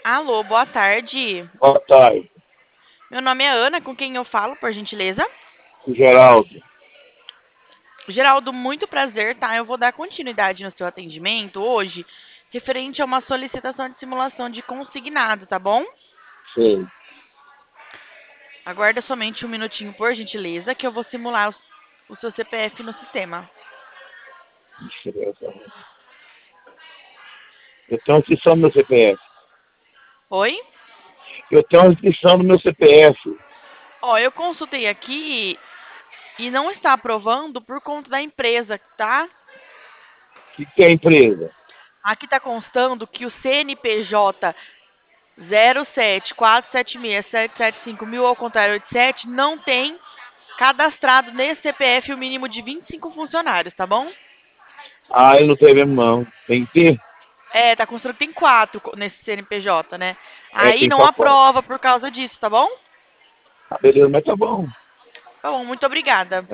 Alô, boa tarde. Boa tarde, Meu nome é Ana, com quem eu falo, por gentileza? Geraldo. Geraldo, muito prazer, tá? Eu vou dar continuidade no seu atendimento hoje, referente a uma solicitação de simulação de consignado, tá bom? Sei. Aguarda somente um minutinho, por gentileza, que eu vou simular o seu CPF no sistema. Deixa eu ver. Eu tenho uma inscrição no meu CPF. Oi? Eu tenho uma inscrição no meu CPF. O Ó, eu consultei aqui e não está aprovando por conta da empresa, tá? que é a empresa? Aqui está constando que o CNPJ 07476775 ao contrário 87 não tem cadastrado nesse CPF o mínimo de 25 funcionários, tá bom? Ah, eu não tenho mesmo não. Tem que ter? É, tá constando que tem 4 nesse CNPJ, né? É, Aí tem não só quatro. aprova por causa disso, tá bom? Ah, beleza, mas tá bom. Tá bom, muito obrigada.